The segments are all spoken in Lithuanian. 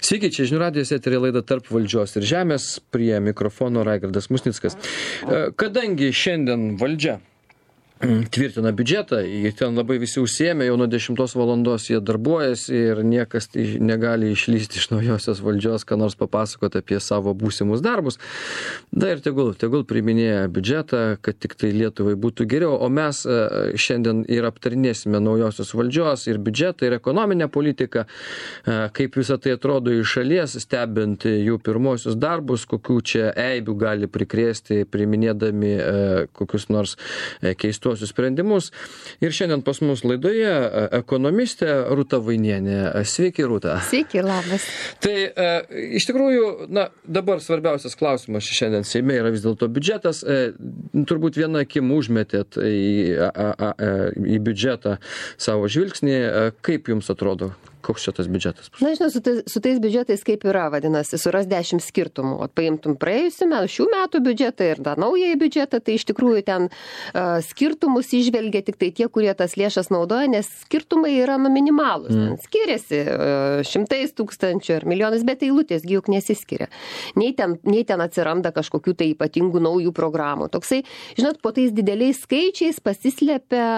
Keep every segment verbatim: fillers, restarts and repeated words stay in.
Sveiki, čia žinių radijas eteryje laida Tarp valdžios ir žemės, prie mikrofono Raigardas Musnickas. Kadangi šiandien valdžia tvirtina biudžetą, jie ten labai visi užsiėmė, jau nuo dešimtos valandos jie darbuojasi ir niekas negali išlysti iš naujosios valdžios, ką nors papasakoti apie savo būsimus darbus. Da ir tegul, tegul priminėja biudžetą, kad tik tai Lietuvai būtų geriau, o mes šiandien ir aptarinėsime naujosios valdžios ir biudžetą, ir ekonominę politiką, kaip visą tai atrodo iš šalies, stebint jų pirmosius darbus, kokių čia eibių gali prikrėsti, priminėdami kokius nors keistus sprendimus. Ir šiandien pas mus laidoje ekonomistė Rūta Vainienė. Sveiki, Rūta. Sveiki, labas. Tai e, iš tikrųjų, na, dabar svarbiausias klausimas šiandien Seime yra vis dėlto biudžetas. E, turbūt viena akim užmetėt į, a, a, a, į biudžetą savo žvilgsnį. E, kaip jums atrodo? Koks čia tas biudžetas? Na, žinau, su, tais, su tais biudžetais kaip yra, vadinasi, suras dešimt skirtumų. O paimtum praėjusių metų, šių metų biudžetą ir tą naująjį biudžetą, tai iš tikrųjų ten uh, skirtumus išvelgia tik tai tie, kurie tas lėšas naudoja, nes skirtumai yra nu, minimalūs. Mm. Skiriasi uh, šimtais tūkstančių ar milijonais, bet eilutės juk nesiskiria. Nei ten, nei ten atsiranda kažkokių tai ypatingų naujų programų. Toksai, žinot, po tais dideliais skaičiais pasislepia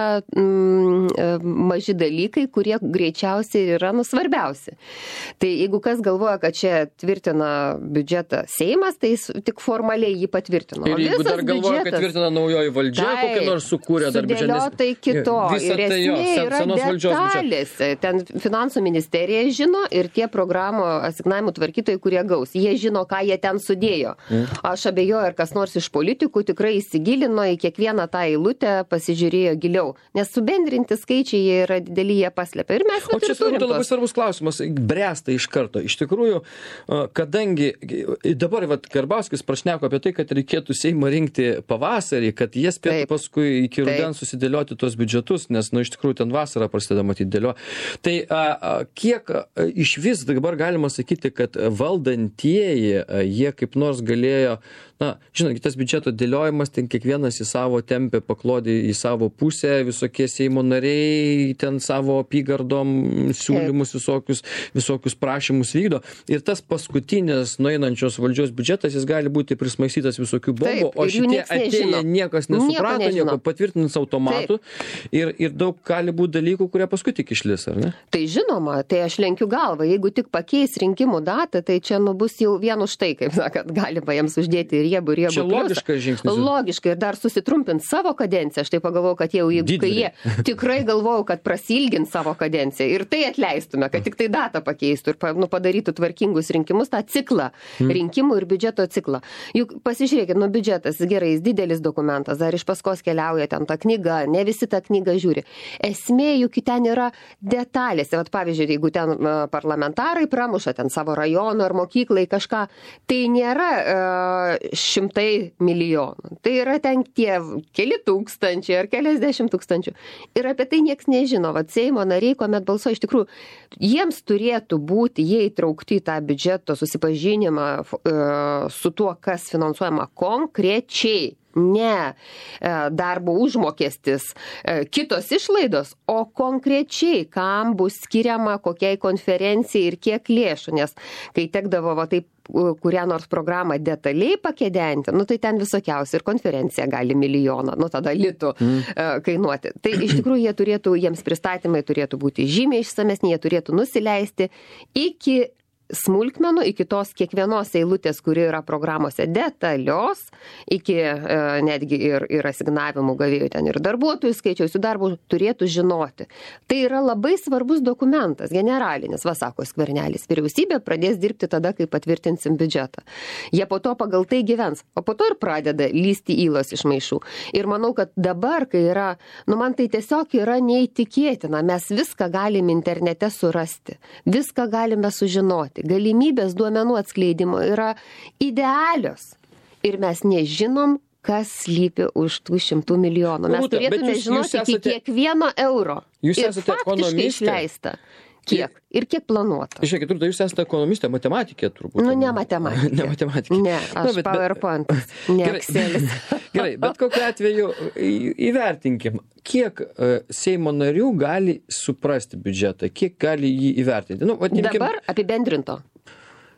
mm, maži dalykai, kurie greičiausiai yra nu, svarbiausi. Tai jeigu kas galvoja, kad čia tvirtina biudžetą Seimas, tai jis tik formaliai jį patvirtino. Ir jeigu dar galvoja, kad tvirtina naujoji valdžia, tai, kokią nors sukūrė dar biudžetą. Sudėliotai kito. Ir tai esmė jo, yra detalės. Ten finansų ministerija žino ir tie programų asignavimų tvarkytojai, kurie gaus. Jie žino, ką jie ten sudėjo. Mm. Aš abejoju, ar kas nors iš politikų tikrai įsigilino į kiekvieną tą eilutę, pasižiūrėjo giliau. Nes subendrinti skaičiai jie yra dideli, jie paslepia. Ir mes o čia labai svarbus klausimas, bręsta iš karto. Iš tikrųjų, kadangi dabar vat, Karbauskis prašneko apie tai, kad reikėtų Seimą rinkti pavasarį, kad jie spėtų Taip. paskui iki rudens susidėlioti tos biudžetus, nes, nu, iš tikrųjų, ten vasarą prasideda matyti dėlio. Tai a, a, kiek a, iš vis dabar galima sakyti, kad valdantieji, a, jie kaip nors galėjo, na, žinot, tas biudžeto dėliojimas, ten kiekvienas į savo tempę paklodį į savo pusę, visokie Seimo nariai ten savo apygardom siūlymus visokius, visokius prašymus vykdo. Ir tas paskutinis nueinančios valdžios biudžetas, jis gali būti prismaisytas visokių bombų, o šitie atėję niekas nesuprato, nieko, nieko patvirtins automatu ir, ir daug gali būti dalykų, kurie paskui tik išlis, ar ne? Tai žinoma, tai aš lenkiu galvą. Jeigu tik pakeis rinkimų datą, tai čia nu bus jau vien už tai, kaip sakant, galima jiems uždėti riebų, riebų. Čia logiškas žingsnis. Logiškai ir dar susitrumpint savo kadenciją. Aš tai pagalvojau, kad jau, jeigu kai jie tikrai galvojau, kad prasilgins savo kadenciją ir tai atleistume, kad tik tai datą pakeistų ir nu, padarytų tvarkingus rinkimus, tą ciklą, hmm. rinkimų ir biudžeto ciklą. Juk pasižiūrėkit, nu biudžetas gerai, jis didelis dokumentas, dar iš paskos keliauja ten ta knyga, ne visi tą knygą žiūri. Esmė juk ten yra detalėse. Vat, pavyzdžiui, jeigu ten parlamentarai pramuša ten savo rajono ar mokyklai kažką, tai nėra uh, šimtai milijonų. Tai yra ten tie keli tūkstančiai ar keliasdešimt tūkstančių. Ir apie tai nieks nežino. Vat Seimo nariai, kuomet balsuoja, iš tikrųjų, jiems turėtų būti, jie įtraukti į tą biudžeto susipažinimą e, su tuo, kas finansuojama konkrečiai. Ne darbo užmokestis, kitos išlaidos, o konkrečiai, kam bus skiriama kokiai konferencijai ir kiek lėšų. Nes kai tekdavo va, taip kurią nors programą detaliai pakedenti, nu tai ten visokiausia ir konferencija gali milijoną, nu tada litų mm. kainuoti. Tai iš tikrųjų jie turėtų, jiems pristatymai turėtų būti žymiai išsamesni, jie turėtų nusileisti iki smulkmenų, iki tos kiekvienos eilutės, kuri yra programuose detalios, iki e, netgi ir, ir asignavimų gavėjų ten ir darbuotojų skaičiaus, jų darbų turėtų žinoti. Tai yra labai svarbus dokumentas, generalinis, va sako Skvernelis. Vyriausybė pradės dirbti tada, kai patvirtinsim biudžetą. Jie po to pagal tai gyvens, o po to ir pradeda lysti įlos iš maišų. Ir manau, kad dabar, kai yra, nu man tai tiesiog yra neįtikėtina, mes viską galim internete surasti, viską galime sužinoti. Galimybės duomenų atskleidimo yra idealios ir mes nežinom, kas slypi už tų šimtų milijonų. Mes Rūta, turėtume jūs, žinoti jūs esate, iki kiekvieno euro jūs ir esate faktiškai išleista. Kiek? Ir kiek planuota? Žiūrėkit, Rūta, jūs esate ekonomistė, matematikė turbūt. Nu, ne matematikė. Ne matematikė. Ne, aš nu, bet, PowerPoint, ne gerai, Excelis. Gerai, bet kokiu atveju įvertinkim, kiek uh, Seimo narių gali suprasti biudžetą, kiek gali jį įvertinti. Nu, vat, imkim... Dabar apibendrinto.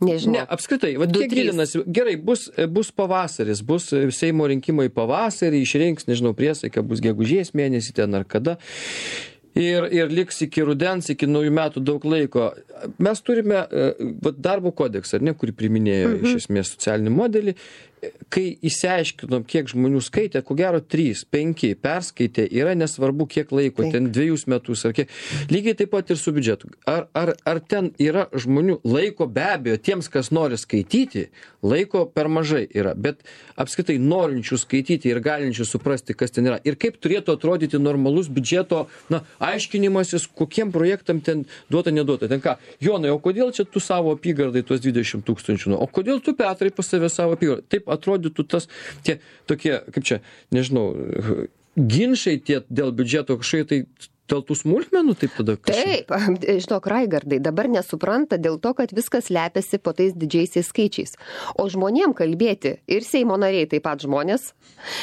Nežinau. Ne, apskritai, va, kiek gilinasi, gerai, bus, bus pavasaris, bus Seimo rinkimai pavasarį, išrinks, nežinau, priesaiką, bus gegužės mėnesį ten ar kada. Ir, ir liks iki rudens, iki naujų metų daug laiko. Mes turime va, darbo kodeksą, ar ne, kurį priminėjo mhm. iš esmės socialinį modelį. Kai įsiaiškinom, kiek žmonių skaitė, ko gero trys, penki perskaitė, yra nesvarbu, kiek laiko, taip. Ten dviejus metus ar kiek. Lygiai taip pat ir su biudžetu. Ar, ar, ar ten yra žmonių laiko, be abejo, tiems, kas nori skaityti, laiko per mažai yra, bet apskritai norinčių skaityti ir galinčių suprasti, kas ten yra. Ir kaip turėtų atrodyti normalus biudžeto, na, aiškinimasis, kokiem projektam ten duota, neduota. Ten ką, Jonai, o kodėl čia tu savo apygardai tuos dvidešimt tūkstančių? O kodėl tu, Petrai, pas save savo apygardai? Taip atrodytų tas, tie tokie, kaip čia, nežinau, ginčai tie dėl biudžeto kažkai, tai dėl tų smulkmenų taip tada kažkai? Taip, žinok, Raigardai, dabar nesupranta dėl to, kad viskas lepiasi po tais didžiaisiais skaičiais. O žmonėm kalbėti, ir Seimo nariai taip pat žmonės,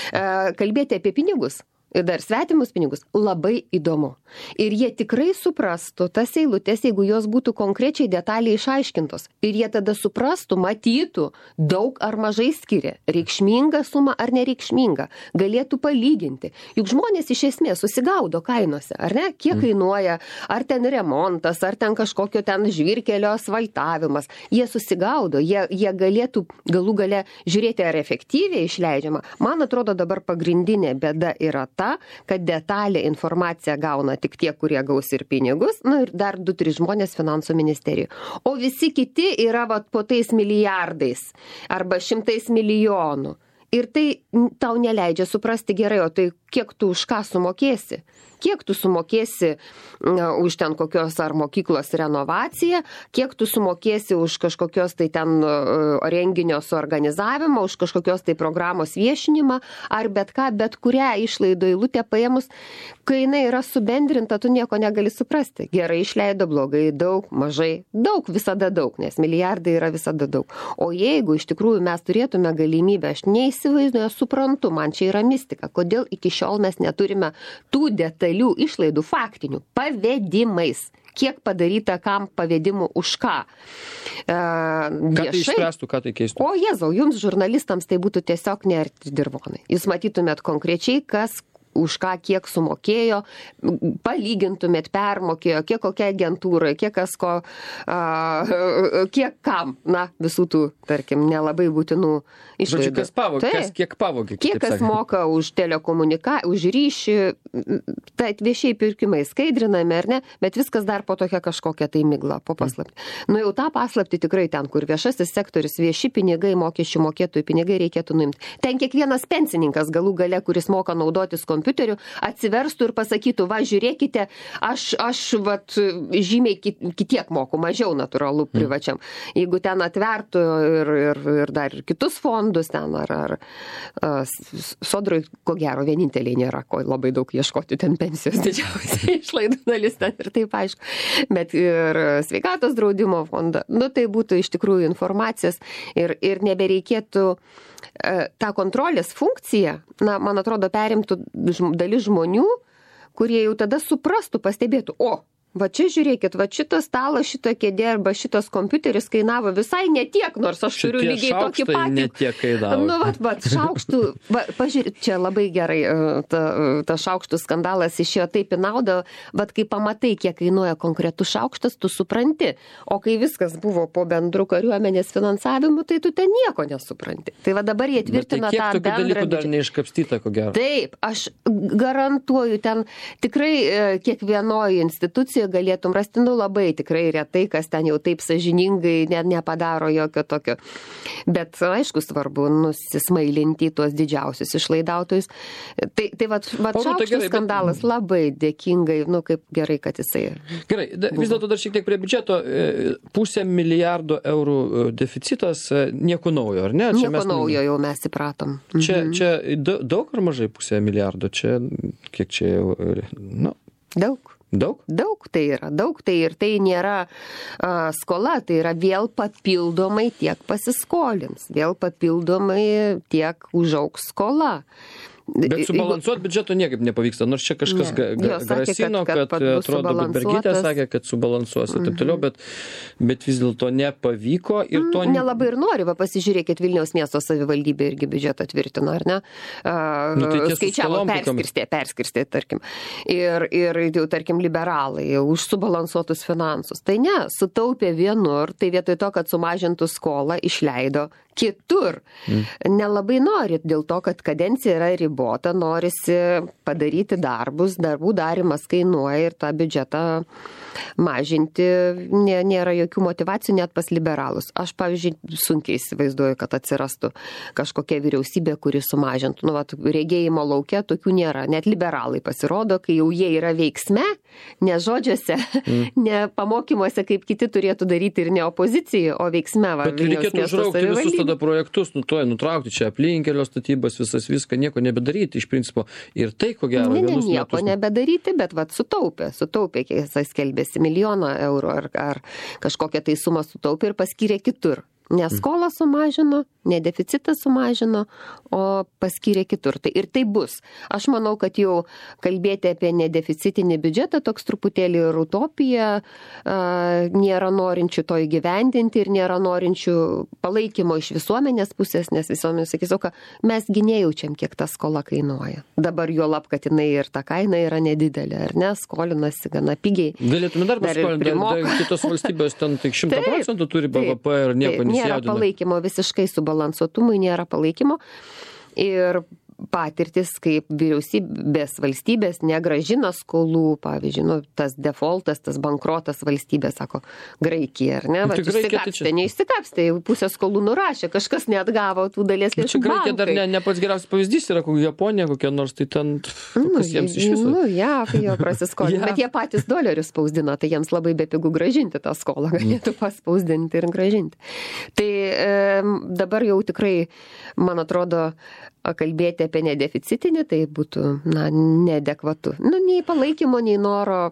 kalbėti apie pinigus, ir dar svetimus pinigus, labai įdomu. Ir jie tikrai suprastų tas eilutės, jeigu jos būtų konkrečiai detaliai išaiškintos. Ir jie tada suprastų, matytų, daug ar mažai skiria, reikšminga suma ar nereikšminga, galėtų palyginti. Juk žmonės iš esmės susigaudo kainose, ar ne? Kiek kainuoja, ar ten remontas, ar ten kažkokio ten žvyrkelio asfaltavimas. Jie susigaudo, jie, jie galėtų galų gale žiūrėti, ar efektyviai išleidžiama. Man atrodo, dabar pagrindinė bėda yra ta, kad detalę informaciją gauna tik tie, kurie gaus ir pinigus, na ir dar du tris žmonės finansų ministerijoje. O visi kiti yra vat, po tais milijardais arba šimtais milijonų. Ir tai tau neleidžia suprasti gerai, o tai kiek tu už ką sumokėsi? Kiek tu sumokėsi na, už ten kokios ar mokyklos renovaciją, kiek tu sumokėsi už kažkokios tai ten uh, renginio suorganizavimą, už kažkokios tai programos viešinimą, ar bet ką, bet kurią išlaidų eilutę paėmus, kai jinai yra subendrinta, tu nieko negali suprasti. Gerai išleido, blogai, daug, mažai, daug, visada daug, nes milijardai yra visada daug. O jeigu iš tikrųjų mes turėtume galimybę, aš neįsivaizduoju, suprantu, man čia yra mistika, kodėl iki šiol mes neturime tų detalių išlaidų faktinių, pavedimais. Kiek padaryta, kam pavedimų, už ką. E, ką tai išspręstų, ką tai keistų? O Jėzau, jums žurnalistams tai būtų tiesiog nearti dirvonai. Jūs matytumėt konkrečiai, kas už ką kiek sumokėjo, palygintumėt, permokėjo, kiek kokia agentūra, kiek kas ko, a, kiek kam, na, visų tų, tarkim, nelabai būtinų išlaidų. Žodžiu, kas pavogė, tai, kas kiek pavogė. Kiek kas sakant. Moka už telekomunikaciją, už ryšį, tai viešiai pirkimai skaidrinami, ar ne, bet viskas dar po tokia kažkokia tai migla, po paslapti. Mm. Nu jau tą paslapti tikrai ten, kur viešasis sektorius, vieši pinigai, mokesčių mokėtojų pinigai reikėtų nuimti. Ten kiekvienas pensininkas galų gale, kuris moka naudotis kompiuteriu, atsiverstų ir pasakytų, va, žiūrėkite, aš, aš vat, žymiai kitiek moku, mažiau natūralu privačiam. Jeigu ten atvertų ir, ir, ir dar ir kitus fondus ten, ar, ar sodrui, ko gero, vieninteliai nėra, ko labai daug ieškoti ten pensijos didžiausiai išlaidų dalis ten ir taip aišku. Bet ir sveikatos draudimo fondą, nu tai būtų iš tikrųjų informacijos ir, ir nebereikėtų tą kontrolės funkciją, na, man atrodo, perimtų dalis žmonių, kurie jau tada suprastų, pastebėtų, o, va čia žiūrėkit, va šitas stalas, šita kėdė arba šitas kompiuteris kainavo visai netiek, nors aš šitie turiu lygiai tokį patį. Netiek kainavo. Nu, va, va, šaukštų, va, pažiūrėk, čia labai gerai, ta, ta šaukštų skandalas išėjo taip į naudą, va, kai pamatai, kiek kainuoja konkretus šaukštas, tu supranti, o kai viskas buvo po bendrų kariuomenės finansavimu, tai tu ten nieko nesupranti. Tai va dabar jie tvirtina tai tą bendrą. Kiek tokių dalykų dar neiškapstyta, ko gero? Taip, aš garantuoju, ten tikrai kiekvienoje institucijoje galėtum rasti, nu labai tikrai retai, kas ten jau taip sąžiningai ne, nepadaro jokio tokio. Bet aišku, svarbu nusismailinti tuos didžiausius išlaidautojus. Tai, tai va, va šaukštų skandalas bet... labai dėkingai, nu kaip gerai, kad jisai. Gerai, da, vis dėlto dar šiek tiek prie biudžeto, pusę milijardo eurų deficitas, nieko naujo, ar ne? Čia nieko mes... naujo jau mes įpratom. Čia, mhm. čia daug ar mažai pusę milijardo? Čia, kiek čia jau, nu. Daug. Daug? Daug tai yra, daug tai ir tai nėra a, skola, tai yra vėl papildomai tiek pasiskolins, vėl papildomai tiek užaugs skola. Bet subalansuoti biudžeto niekaip nepavyksta, nors čia kažkas ne. ga, grasino, kad, kad, kad atrodo, Budbergytė sakė, kad subalansuos ir taip toliau, bet, bet vis dėlto nepavyko. Ir to... Nelabai ir nori, va pasižiūrėkit, Vilniaus miesto savivaldybė irgi biudžetą tvirtino, ar ne? Uh, nu, tai skaičiavo, perskirstė, perskirstė, tarkim. Ir, ir jau, tarkim, liberalai už subalansuotus finansus. Tai ne, sutaupė vienur, tai vietoj to, kad sumažintų skolą, išleido kitur. Mm. Nelabai nori, dėl to, kad kadencija yra ribota, norisi padaryti darbus, darbų darimas kainuoja ir tą biudžetą mažinti nė, nėra jokių motyvacijų net pas liberalus. Aš, pavyzdžiui, sunkiai įsivaizduoju, kad atsirastų kažkokia vyriausybė, kuri sumažintų. Nu, vat, regėjimo lauke tokių nėra. Net liberalai pasirodo, kai jau jie yra veiksme, ne žodžiuose, mm. ne pamokymuose, kaip kiti turėtų daryti ir ne opozicijoje, o veiksme. Va, bet reikėtų užraukti visus tada projektus, nu, to, nutraukti čia aplinkelio statybas, visas viską, nieko nebedaryti iš principo. Ir tai, ko gero, ne, ne, vienus nieko metus... nebedaryti, bet vat, sutaupė, sutaupė, kiek jisai skelbėsi milijoną eurų ar, ar kažkokią tai sumą sutaupė ir paskyrė kitur. Ne skolą sumažino, ne deficitą sumažino, o paskyrė kitur. Tai ir tai bus. Aš manau, kad jau kalbėti apie nedeficitinį biudžetą toks truputėlį ir utopija, nėra norinčių to įgyvendinti ir nėra norinčių palaikymo iš visuomenės pusės, nes visuomenės sakys, o ką, mes gi nejaučiam, kiek ta skola kainuoja. Dabar jo lab, kad jinai ir ta kaina yra nedidelė, ar ne, skolinasi gana pigiai. Galėtume dar paskolinti, kitos valstybės ten tik šimtą procentų turi B V P ir nieko nesijaudina. Nėra palaikymo visiškai subalansuotumui, nėra palaikymo. Ir patirtis, kaip vyriausybės valstybės negražina skolų, pavyzdžiui, nu, tas defaultas, tas bankrotas valstybės, sako, Graikija, ar ne? Bet išsikapstė, neišsikapstė, jau pusę skolų nurašė, kažkas neatgavo tų dalies lėšų. Čia Graikija dar ne, ne pats geriausias pavyzdys yra, kokia Japonija, kokia nors, tai ten, kas jiems iš viso. Nu, jav, jo prasiskolino, ja. Bet jie patys dolerius spausdino, tai jiems labai bepigu gražinti tą skolą, galėtų paspausdinti ir gražinti. Tai e, dabar jau tikrai, man atrodo, kalbėti apie nedeficitinį, tai būtų, na, neadekvatu. Nu, nei palaikymo, nei noro.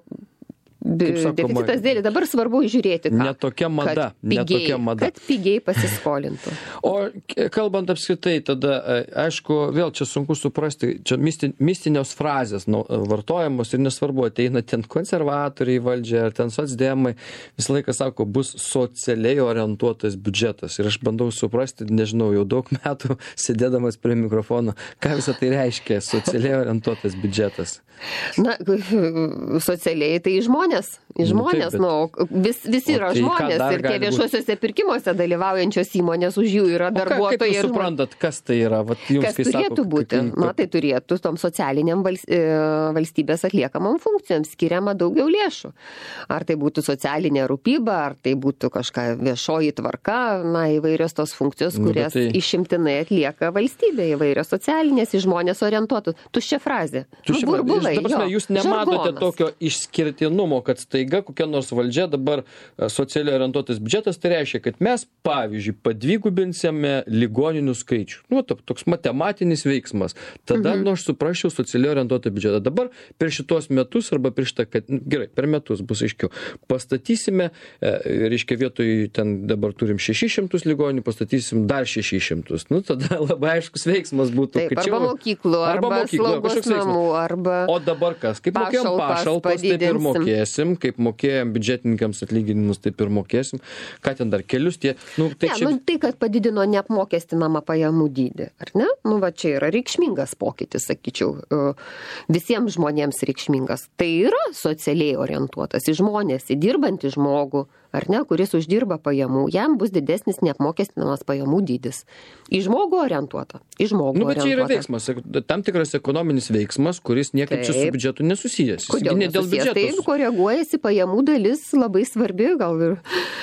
Deficitas dėlį. Dabar svarbu žiūrėti, ką. Netokia mada. Kad pigiai, netokia mada. Kad pigiai pasiskolintų. O kalbant apskritai, tada, aišku, vėl čia sunku suprasti, čia mistinės frazės nu, vartojamos ir nesvarbu, ateina ten konservatoriai valdžia, ar ten socdemai, visą laiką sako, bus socialiai orientuotas biudžetas. Ir aš bandau suprasti, nežinau, jau daug metų sėdėdamas prie mikrofono, ką visą tai reiškia, socialiai orientuotas biudžetas. Na, socialiai tai žmonės, žmonės, nu, taip, bet... nu, vis, visi yra tai žmonės ir tie viešuosiuose pirkimuose dalyvaujančios įmonės už jų yra darbuotojai. O ką, kaip jūs suprantat, kas tai yra? Vat jums, kas turėtų sako, būti? Kaip... Na, tai turėtų tom socialiniam valstybės atliekamam funkcijom skiriama daugiau lėšų. Ar tai būtų socialinė rūpyba, ar tai būtų kažką viešoji tvarka, na, įvairios tos funkcijos, kurias nu, tai... išimtinai atlieka valstybė, įvairios socialinės, į žmonės orientuotų. Tuščia frazė. Tuščia frazė. Dabar, jūs nematote žargonas. Tokio išskirtinumo, kad staiga kokia nors valdžia dabar socialiai orientuotas biudžetas, tai reiškia, kad mes, pavyzdžiui, padvigubinsime ligoninių skaičių. Nu, toks matematinis veiksmas. Tada, mhm. nu, aš suprasčiau socialiai orientuotą biudžetą. Dabar per šitos metus arba per šitą, kad, gerai, per metus bus aiškiau, pastatysime, reiškia, vietoj ten dabar turim šešis šimtus ligoninių, pastatysim dar šešis šimtus. Nu, tada labai aiškus veiksmas būtų. Taip, arba mokyklų, arba, arba slaugos namų, arba... O dabar kas? Kaip mokėjom pašalpas, taip ir mokėsim, kaip mokėjom biudžetininkams atlyginimus, taip ir mokėsim. Ką ten dar kelius tie? Nu, tai, ne, čia... nu, tai, kad padidino neapmokestinamą pajamų dydį, ar ne? Nu, va, čia yra reikšmingas pokytis, sakyčiau, visiems žmonėms reikšmingas. Tai yra socialiai orientuotas į žmonės, į dirbantį žmogų, ar ne, kuris uždirba pajamų, jam bus didesnis neapmokestinamas pajamų dydis. Į žmogų orientuota. Į žmogų nu, bet čia yra orientuota. veiksmas, tam tikras ekonominis veiksmas, kuris niekaip čia su biudžetu nesusijęs. Kodėl ne dėl nesusijęs? Taip, koreguojasi pajamų dalis labai svarbi, gal ir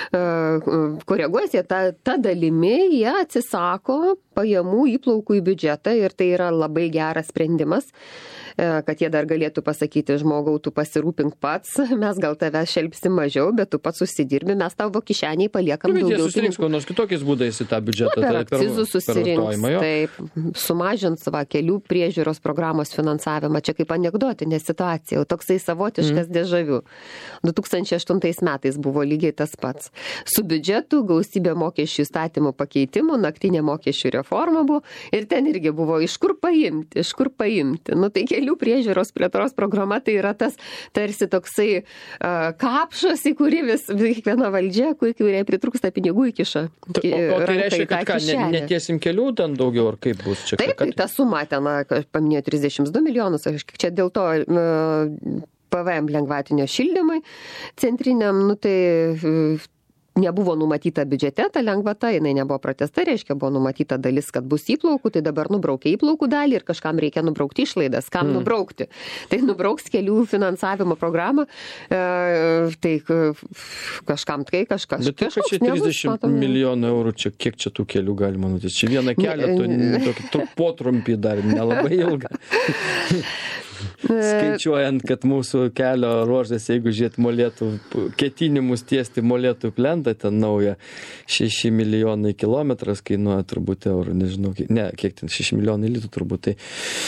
uh, koreguojasi ta, ta dalimi, jie atsisako pajamų įplaukų į biudžetą ir tai yra labai geras sprendimas, kad jie dar galėtų pasakyti, žmogau, tu pasirūpink pats, mes gal tave šelpsim mažiau, bet tu pats susidirbi, mes tavo kišeniai paliekam nu, daugiau. Jie susirinks ko nors kitokiais būdais į tą biudžetą. Na, per tai akcizus susirinks, taip, sumažins va, kelių priežiūros programos finansavimą, čia kaip anekdotinė situacija, toksai savotiškas mm. dežavių. du tūkstančiai aštuntais metais buvo lygiai tas pats. Su biudžetu gausybė mokesčių įstatymų pakeitimų, naktinė mokesčių reforma buvo ir ten irgi buvo iš kur paimti, iš kur paimti. Nu, tai kelių priežiūros plėtros programa tai yra tas tarsi toksai uh, kapšas, į kurį vis kiekviena valdžia, kuriai pritrūksta pinigų įkiša. O, o tai reiškia, kad ką, ne, netiesim kelių ten daugiau, ar kaip bus čia? Taip, tai ta suma ten, aš paminėjau trisdešimt du milijonus, aš čia dėl to uh, P V M lengvatinio šildymui centriniam, nu tai uh, nebuvo numatyta biudžete, ta lengvata, jinai nebuvo pratęsta, reiškia, buvo numatyta dalis, kad bus įplaukų, tai dabar nubraukia įplaukų dalį ir kažkam reikia nubraukti išlaidas. Kam mm. nubraukti? Tai nubrauks kelių finansavimo programą, e, tai kažkam tai kažkas. Bet tai, kad čia trisdešimt milijonų eurų, čia, kiek čia tų kelių galima nutiesti? Čia vieną kelią, tokį to, potrumpį dar nelabai ilgą. Skaičiuojant, kad mūsų kelio ruožas, jeigu žiūrėt molėtų, ketinimus tiesti molėtų plentą, ten naują šeši milijonai kilometras kainuoja turbūt eurų, nežinau, ne, kiek ten, šeši milijonai litų turbūt, tai,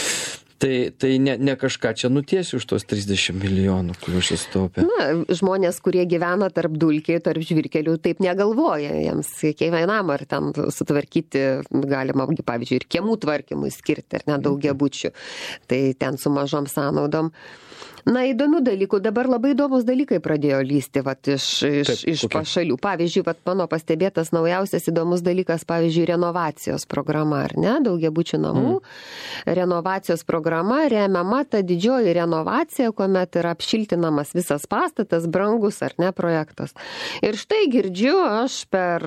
tai, tai ne, ne kažką čia nutiesi už tos trisdešimt milijonų, kuriuos čia sutaupė. Na, žmonės, kurie gyvena tarp dulkiai, tarp žvirkelių, taip negalvoja, jiems kiekvienam ar ten sutvarkyti galima, pavyzdžiui, ir kiemų tvarkymui skirti, ar net daugiabučių, tai ten su mažom sąnaudom. Na, įdomių dalykų, dabar labai įdomus dalykai pradėjo lysti vat, iš, iš, Taip, iš okay. pašalių. Pavyzdžiui, vat, mano pastebėtas naujausias įdomus dalykas, pavyzdžiui, renovacijos programa, ar ne, daugiabučių namų. Mm. Renovacijos programa remiama ta didžioji renovacija, kuomet yra apšiltinamas visas pastatas, brangus, ar ne, projektas. Ir štai girdžiu aš per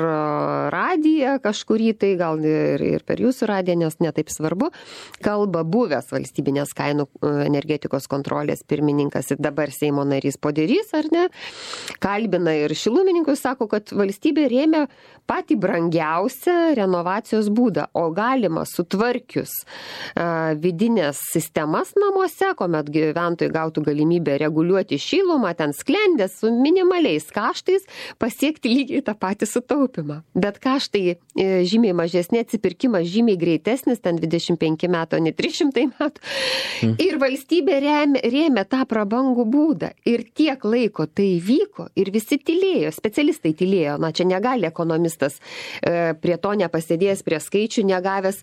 radiją kažkurį, tai gal ir, ir per jūsų radiją, nes netaip svarbu, kalba buvęs valstybinės kainų energetikos kontrolės pirmininkas ir dabar Seimo narys Poderys, ar ne, kalbina ir šilumininkus, sako, kad valstybė rėmė patį brangiausią renovacijos būdą, o galima sutvarkius uh, vidinės sistemas namuose, kuomet gyventojai gautų galimybę reguliuoti šilumą, ten sklendės su minimaliais kaštais, pasiekti lygiai tą patį sutaupimą. Bet kaštai e, žymiai mažesnė, atsipirkimas žymiai greitesnis, ten dvidešimt penki metų, ne trys šimtai metų. Mm. Ir valstybė rėmė, rėmė tą prabangų būdą. Ir tiek laiko tai vyko ir visi tylėjo, specialistai tylėjo. Na, čia negali ekonomistas e, prie to nepasėdėjęs, prie skaičių negavęs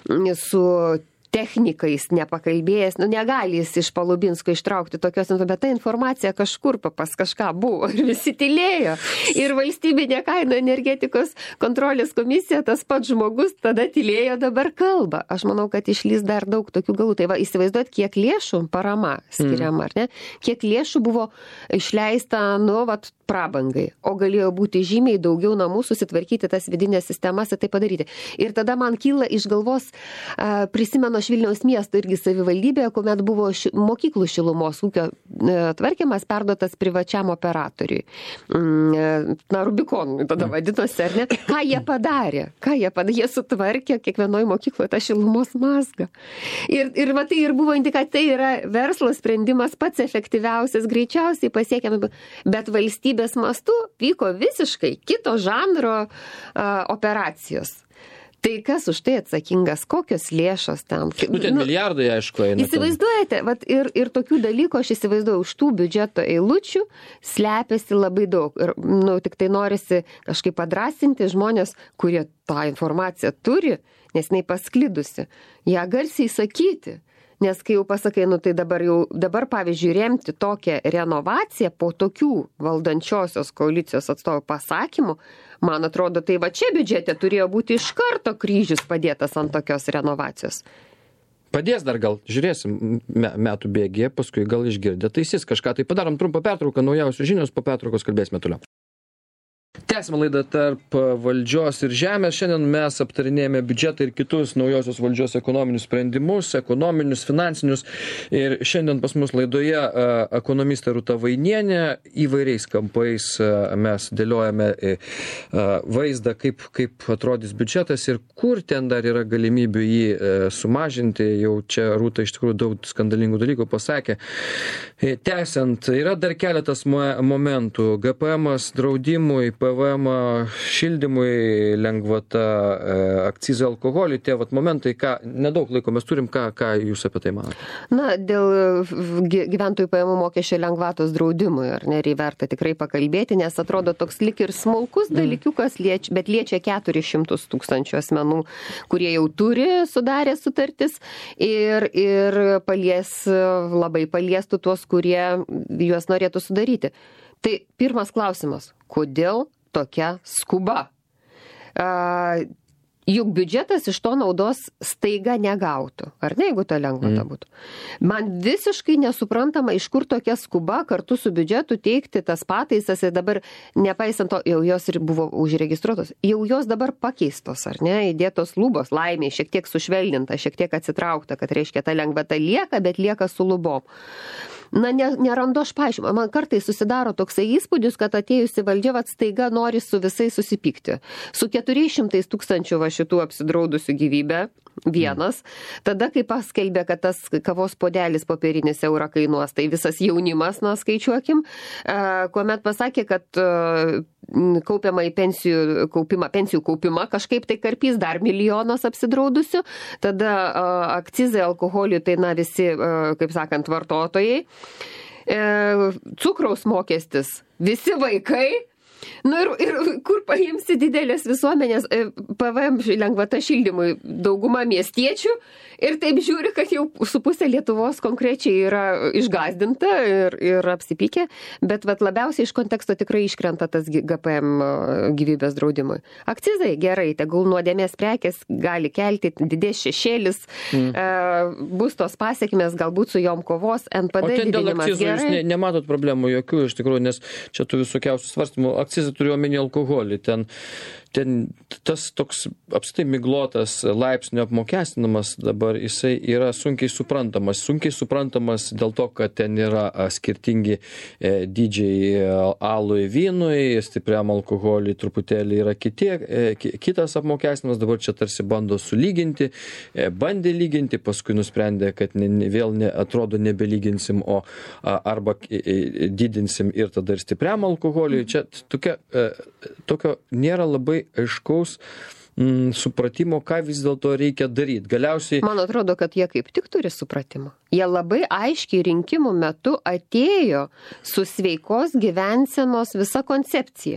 su technikais nepakalbėjęs, nu negali jis iš Palubinsko ištraukti tokios, bet ta informacija kažkur pas kažką buvo ir visi tylėjo. Ir valstybinė kainų energetikos kontrolės komisija, tas pats žmogus tada tylėjo, dabar kalba. Aš manau, kad išlys dar daug tokių galų. Tai va, įsivaizduot, kiek lėšų parama skiriama, ar ne? Kiek lėšų buvo išleista, nu, vat, prabangai, o galėjo būti žymiai daugiau namų susitvarkyti tas vidinės sistemas ir tai padaryti. Ir tada man kyla iš galvos, uh, prisimenu aš Vilniaus miesto irgi savivaldybėje, kuomet buvo ši, mokyklų šilumos ūkio uh, tvarkymas perduotas privačiam operatoriui. Mm, na, Rubikonui tada vadinosi, ar ne? Ką jie padarė? Ką jie padarė? Jie sutvarkė kiekvienoje mokykloje tą šilumos mazgą. Ir, ir va tai ir buvo indikacija, tai yra verslo sprendimas pats efektyviausias, greičiausiai pasiekiamas, bet valstybės mastu vyko visiškai kito žanro uh, operacijos. Tai kas už tai atsakingas, kokios lėšos tam? Nu, ten milijardai, aišku, eina. Įsivaizduojate, vat, ir, ir tokių dalykų aš įsivaizduoju, už tų biudžeto eilučių slepiasi labai daug. Ir, nu, tik tai norisi kažkaip padrasinti žmonės, kurie tą informaciją turi, nes jinai pasklidusi, ją garsiai sakyti. Nes kai jau pasakai, nu tai dabar jau, dabar pavyzdžiui, remti tokią renovaciją po tokių valdančiosios koalicijos atstovų pasakymų, man atrodo, tai va čia biudžete turėjo būti iš karto kryžius padėtas ant tokios renovacijos. Padės dar gal, žiūrėsim, metų bėgė, paskui gal išgirdė, taisys kažką. Tai padarom trumpą pertrauką, naujausios žinios, po pertraukos kalbėsime toliau. Tęsime laidą tarp valdžios ir žemės. Šiandien mes aptarinėjame biudžetą ir kitus naujosios valdžios ekonominius sprendimus, ekonominius, finansinius. Ir šiandien pas mus laidoje ekonomistė Rūta Vainienė. Įvairiais kampais mes dėliojame vaizdą, kaip, kaip atrodys biudžetas ir kur ten dar yra galimybių jį sumažinti. Jau čia Rūta iš tikrųjų daug skandalingų dalykų pasakė. Tęsiant, yra dar keletas momentų. G P Emas draudimui P V M šildymui, lengvata, akcizai alkoholiui, tie vat momentai, ką, nedaug laiko mes turim, ką, ką jūs apie tai manote? Na, dėl gyventojų pajamų mokesčio lengvatos draudimui, ar ne, verta tikrai pakalbėti, nes atrodo toks lik ir smulkus dalykiukas, liečia, bet liečia keturis šimtus tūkstančių asmenų, kurie jau turi sudarę sutartis ir, ir palies, labai paliestų tuos, kurie juos norėtų sudaryti. Tai pirmas klausimas, kodėl tokia skuba? A, juk biudžetas iš to naudos staiga negautų, ar ne, jeigu ta lengvata mm. būtų. Man visiškai nesuprantama, iš kur tokia skuba kartu su biudžetu teikti tas pataisas ir dabar, nepaisant to, jau jos ir buvo užregistruotos, jau jos dabar pakeistos, ar ne, įdėtos lubos, laimiai, šiek tiek sušvelninta, šiek tiek atsitraukta, kad reiškia ta lengvata lieka, bet lieka su lubom. Na, ne, nerandu aš paaiškinimą. Man kartais susidaro toksai įspūdis, kad atėjusi valdžia vat staiga nori su visais susipykti. Su keturiais šimtais tūkstančių va šitų apsidraudusių gyvybę, vienas. Tada, kai paskelbė, kad tas kavos puodelis popierinis eurą kainuos, tai visas jaunimas, na, skaičiuokim, kuomet pasakė, kad kaupiamą į pensijų kaupimą, pensijų kaupimą kažkaip tai karpys dar milijonas apsidraudusių, tada akcizai alkoholiui, tai na visi, kaip sakant, vartotojai, cukraus mokestis, visi vaikai. Nu ir, ir kur paimsi didelės visuomenės P V M lengvata šildymui dauguma miestiečių ir taip žiūri, kad jau su pusė Lietuvos konkrečiai yra išgazdinta ir, ir apsipykė, bet vat, labiausiai iš konteksto tikrai iškrenta tas G P M gyvybės draudimui. Akcizai gerai, tegul nuodėmės prekės gali kelti, didės šešėlis, mm. e, bus tos pasiekmės, galbūt su jom kovos, N P D didinimas gerai. O ten dėl akcizų jūs ne, nematot problemų jokių, iš tikrųjų, nes čia tų visokiausių svarstymų. Akcizai turiu omeny alkoholį. Ten, ten tas toks apstai miglotas laipsnio apmokestinamas dabar jisai yra sunkiai suprantamas. Sunkiai suprantamas dėl to, kad ten yra skirtingi e, dydžiai alui, vynui, stipriam alkoholiui truputėlį yra kitie, e, kitas apmokestinimas. Dabar čia tarsi bando sulyginti, e, bandė lyginti, paskui nusprendė, kad ne, ne, vėl ne, atrodo nebelyginsim, o a, arba e, didinsim ir tada ir stipriam alkoholiui. Čia tokia tokio nėra labai aiškaus mm, supratimo, ką vis dėlto reikia daryti. Galiausiai... Man atrodo, kad jie kaip tik turi supratimą. Jie labai aiškiai rinkimų metu atėjo su sveikos gyvensenos visa koncepcija.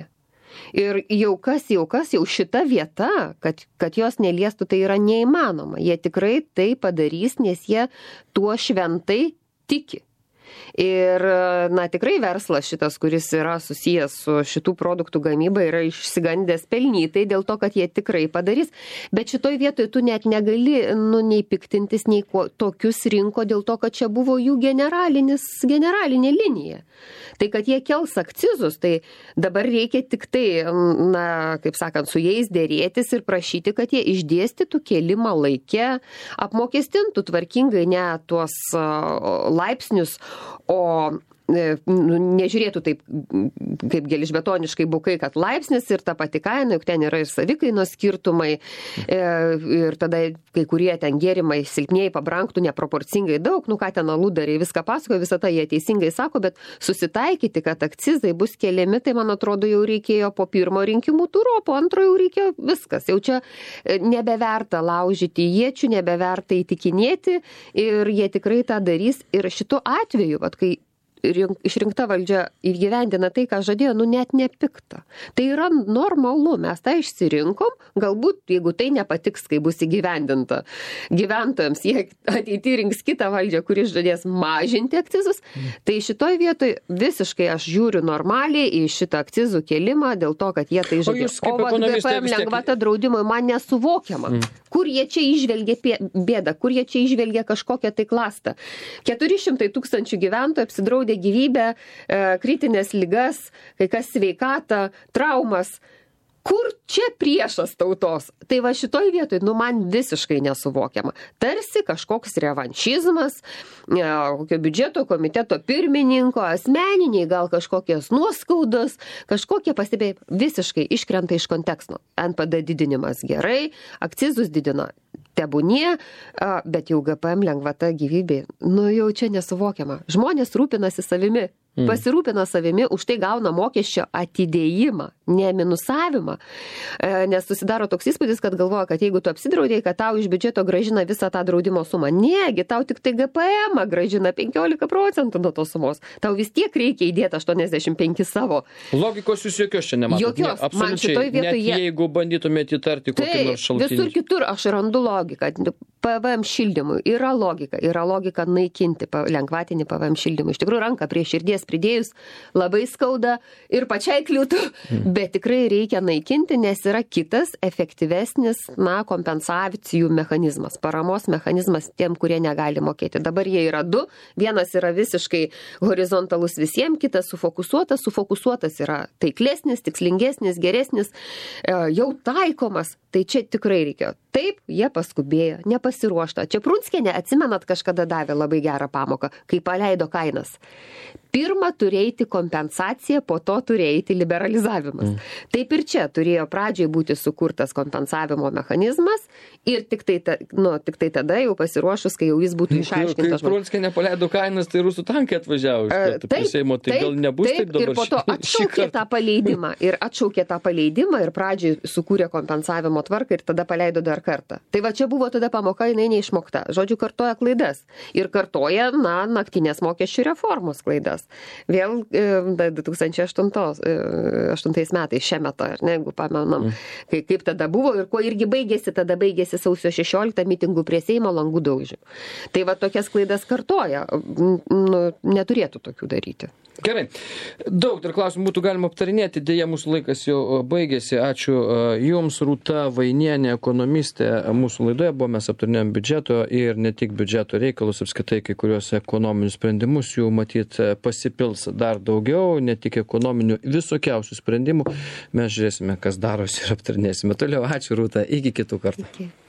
Ir jau kas, jau kas, jau šita vieta, kad, kad jos neliestų, tai yra neįmanoma. Jie tikrai tai padarys, nes jie tuo šventai tiki. Ir, na, tikrai verslas šitas, kuris yra susijęs su šitų produktų gamyba, yra išsigandęs pelnytai dėl to, kad jie tikrai padarys. Bet šitoj vietoj tu net negali, nu, nei piktintis, nei ko, tokius rinko dėl to, kad čia buvo jų generalinis, generalinė linija. Tai, kad jie kels akcizus, tai dabar reikia tik tai, na, kaip sakant, su jais dėrėtis ir prašyti, kad jie išdėstytų kėlimą laike, apmokestintų tvarkingai ne tuos laipsnius, o nežiūrėtų taip, kaip gelžbetoniškai bukai, kad laipsnis ir ta pati kaina, juk ten yra ir savikainos skirtumai, ir tada kai kurie ten gėrimai silpniai pabranktų neproporcingai daug, nu ką ten aludariai viską pasakoja, visą tą jie teisingai sako, bet susitaikyti, kad akcizai bus keliami, tai man atrodo jau reikėjo po pirmo rinkimų turo, po antro jau reikėjo viskas. Jau čia nebeverta laužyti iečių, nebeverta įtikinėti ir jie tikrai tą darys. Ir šituo atveju, vat, kai išrinkta valdžia įgyvendina tai, ką žadėjo, nu net nepikta. Tai yra normalu, mes tą išsirinkom, galbūt, jeigu tai nepatiks, kai bus įgyvendinta gyventojams, jie ateityje rinks kitą valdžią, kuris žadės mažinti akcizus, tai šitoj vietoj visiškai aš žiūriu normaliai į šitą akcizų kėlimą dėl to, kad jie tai žadės. O, o G P M lengvata draudimui man nesuvokiama. Mm. Kur jie čia išvelgia bėdą, kur jie čia išvelgia kažkokią tai klastą. keturi šimtai tūkstančių gyventojų apsidraudė gyvybę, kritinės ligas, kai kas sveikatą, traumas. Kur čia priešas tautos? Tai va šitoj vietoj, nu man visiškai nesuvokiama. Tarsi kažkoks revanšizmas, kokio biudžeto komiteto pirmininko, asmeniniai gal kažkokios nuoskaudos, kažkokie pastebėjimai visiškai iškrenta iš konteksto. N P D didinimas gerai, akcizus didina tebūnie, bet jau G P M lengvata gyvybei, nu jau čia nesuvokiama. Žmonės rūpinasi savimi. pasirūpina savimi, už tai gauna mokesčio atidėjimą, ne minusavimą. Nes susidaro toks įspūdis, kad galvoja, kad jeigu tu apsidraudėjai, kad tau iš biudžeto gražina visą tą draudimo sumą. Negi, tau tik tai G P M gražina penkiolika procentų nuo tos sumos. Tau vis tiek reikia įdėti aštuoniasdešimt penki savo. Logikos jūs jokios čia nematot. Jokios. Ne, Man šitoj vietoj net jie... jeigu bandytumėte įtarti kokį nors šaltinį. Visur kitur aš randu logiką. P V M šildymui yra logika. Yra logika naikinti lengvatinį P V M šildymui. Iš tikrųjų, ranką prie širdies pridėjus labai skauda ir pačiai kliūtų, hmm. bet tikrai reikia naikinti, nes yra kitas efektyvesnis, na, kompensacijų mechanizmas, paramos mechanizmas tiem, kurie negali mokėti. Dabar jie yra du. Vienas yra visiškai horizontalus visiems, kitas sufokusuotas. Sufokusuotas yra taiklesnis, tikslingesnis, geresnis, jau taikomas. Tai čia tikrai reikėjo. Taip, jie paskubėjo, nepasiruošta. Čia Prunskienė, atsimenat, kažkada davė labai gerą pamoką, kai paleido kainas. Pirma turėti kompensaciją, po to turėti liberalizavimas. Mm. Taip ir čia turėjo pradžiai būti sukurtas kompensavimo mechanizmas ir tik tai, ta, nu, tik tai tada jau pasiruošus, kai jau jis būtų išaiškintas. Kai Prunskienė paleido kainas, tai rusų tankai atvažiavo. Taip, taip, Seimo, tai gal nebus taip, taip dabar. Ir po to atšaukė tą paleidimą. Ir atšaukė tą paleidimą ir pradžiai sukūrė kompensavimo tvarką ir tada paleido dar kartą. Tai va čia buvo tada pamoka, jinai neišmokta. Žodžiu, kartoja klaidas. Ir kartoja, na, naktinės mokesčių reformos klaidas. Vėl du tūkstančiai aštuntais metais šiame metu, ar ne, jeigu pamenam, kai, kaip tada buvo ir kuo irgi baigėsi, tada baigėsi sausio šešioliktą mitingų prie Seimo langų daužių. Tai va tokias klaidas kartoja, nu, neturėtų tokių daryti. Gerai. Daug dar klausimų būtų galima aptarinėti, dėja mūsų laikas jau baigėsi. Ačiū Jums, Rūta Vainienė, ekonomistė. Mūsų laidoje buvo, mes aptarinėjom biudžeto ir ne tik biudžeto reikalus, apskritai kai kuriuos ekonominius sprendimus, jų matyt pasipils dar daugiau, ne tik ekonominių, visokiausių sprendimų. Mes žiūrėsime, kas darosi ir aptarinėsime. Toliau, ačiū Rūta, iki kitų kartų. Iki.